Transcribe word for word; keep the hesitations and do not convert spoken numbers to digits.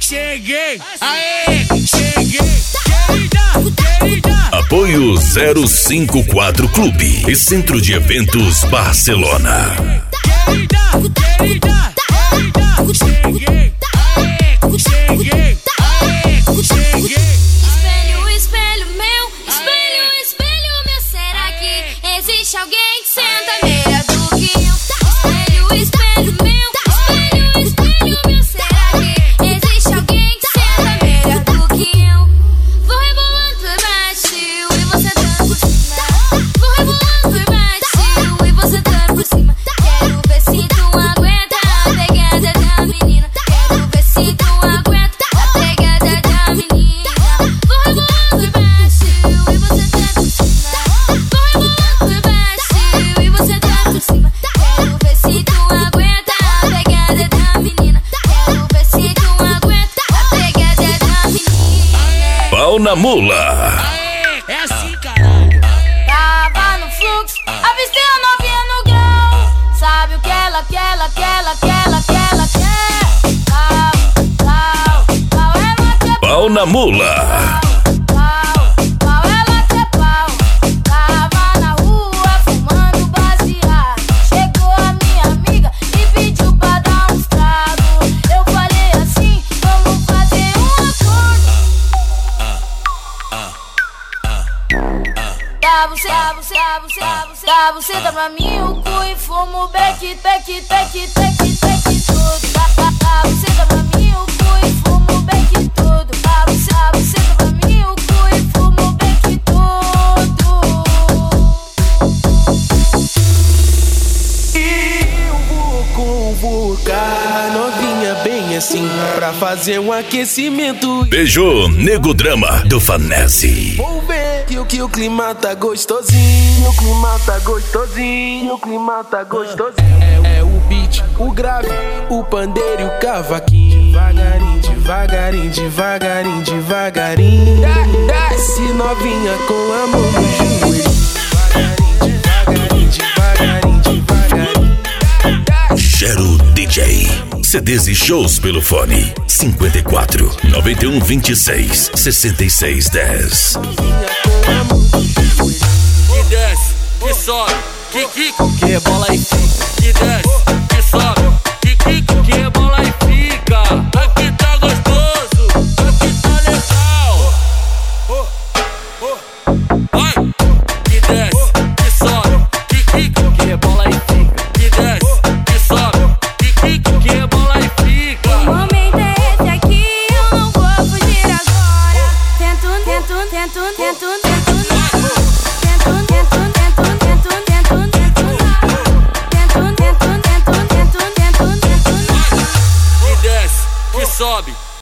cheguei, aê, cheguei, querida, querida. Apoio zero cinco quatro Clube e Centro de Eventos Barcelona. Querida, querida, querida, cheguei, aê, cheguei, aê, cheguei. Espelho, espelho meu, espelho, espelho meu, será que existe alguém que senta melhor do que eu? Espelho, espelho meu, espelho, espelho meu, será que existe alguém que senta melhor do que eu? Vou rebolando por baixo e você tá por cima. Vou rebolando por baixo e você tá por cima. Quero ver se tu aguenta a pegada da menina. Quero ver se tu aguenta a pegada da menina. Vou rebolando por baixo e você tá por cima. Vou rebolando por baixo e você tá por cima. Quero ver se tu aguenta a pegada da menina. Quero ver se tu aguenta a pegada da menina. Pau na mula. Aê, é assim, caralho. Tava no fluxo, avistei a novinha no grau. Sabe o que ela, que ela, que ela, que ela, que ela quer? Pau, pau, pau, ela quer Pau na mula. pau, pau, ela quer pau. Tava na rua fumando baseado. Chegou a minha amiga e pediu pra dar uns tragos. Eu falei assim, vamos fazer um acordo. Dá você, dá você, dá você, dá você, dá você, dá pra mim o cu e fumo beck, beck, beck, beck, beck todo. Dá, dá, dá você, dá pra mim o cu e fumo beck todo. Dá você, dá você, dá pra mim o cu e fumo beck todo. Eu vou convocar a novinha bem assim pra fazer um aquecimento. Beijou Nego Drama do Fanese. Vou ver que o que o clima tá gostosinho, o clima tá gostosinho, o clima tá gostosinho. É, é o beat, o grave, o pandeiro e o cavaquinho. Devagarinho, devagarinho, devagarinho, devagarinho. Desce novinha com a mão no joelho. Devagarinho, devagarinho, devagarinho, devagarinho. Gero D J. C Ds e shows pelo fone cinquenta e quatro, noventa e um, vinte e seis, sessenta e seis, dez. Que desce, que sobe, que quica, Que é bola e fica. que desce, que sobe, que quica, que é bola e fica. Aqui tá gostoso, aqui tá legal. Vai, que desce, que sobe, que quica, Que é bola e fica. que desce, que sobe, que quica, que é bola e fica. O momento é esse aqui, eu não vou fugir agora. Tento, tento, tento, tento, tento. Que desce, que sobe,